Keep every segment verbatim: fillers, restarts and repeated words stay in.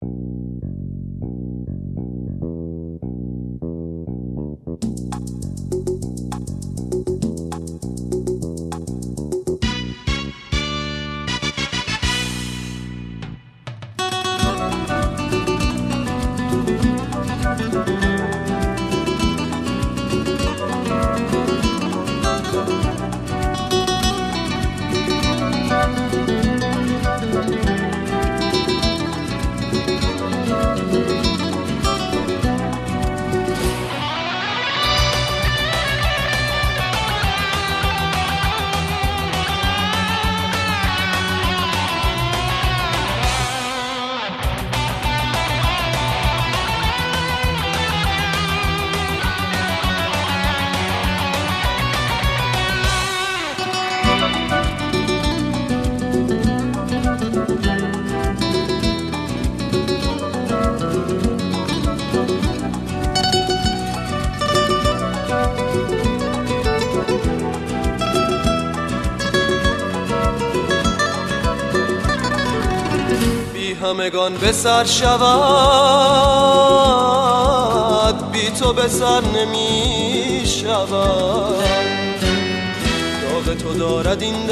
همگان به سر شود، بی تو به سر نمی شود. داغ تو دارد این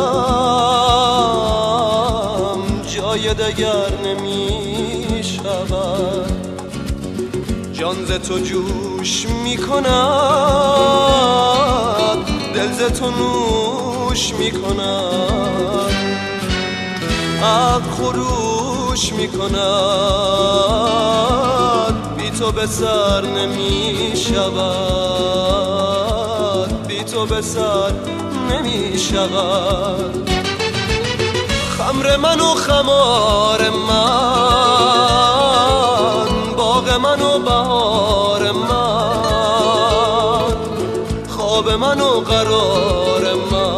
دلم، جای دگر نمی شود. جان ز تو جوش می کند، دل ز تو نوش می کند، عقل خروش می کند. بی تو به سر نمی شود، بی تو به سر نمی شود. خمر من و خمار من، باغ من و بهار من، خواب من و قرار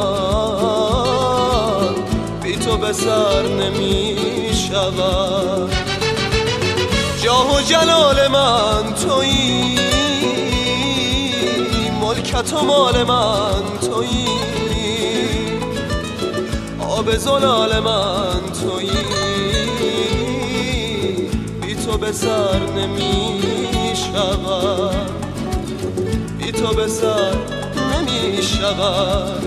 من، بی تو به سر نمی شود. جاه و جلال من تویی، ملکت و مال من تویی، آب زلال من تویی. بی تو به سر نمی شود، بی تو به سر نمی شود.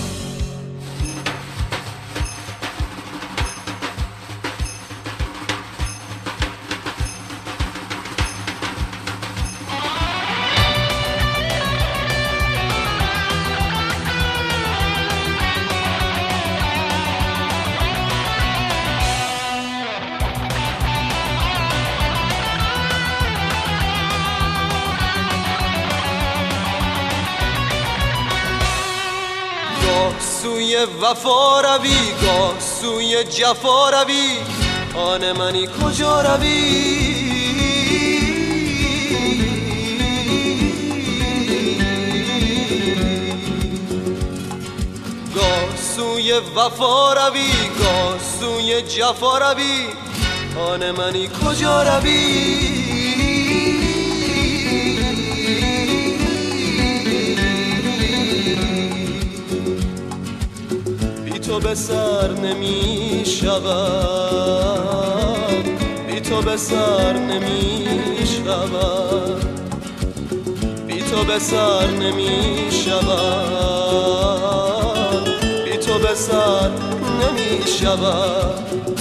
سوی وفا روی، گاه سوی جفا روی، آن منی کجا روی؟ گاه سوی وفا روی، گاه سوی جفا روی، آن منی کجا روی؟ بی تو به سر نمی شود، بی تو به سر نمی شود، بی تو به سر نمی شود، بی تو به سر نمی شود.